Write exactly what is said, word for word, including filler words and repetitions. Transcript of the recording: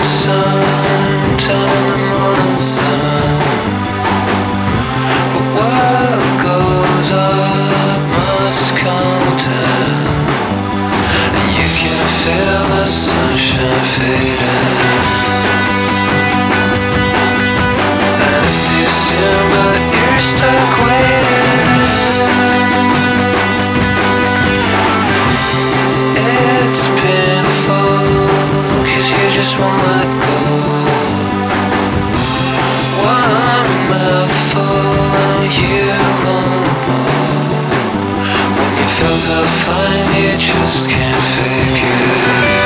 sometime in the morning sun. But what goes up must come down, and you can feel the sunshine fading. And it's too soon, but you're stuck waiting. It's painful, cause you just won't let go. One mouthful and you won't know. When you feel so fine, you just can't fake it.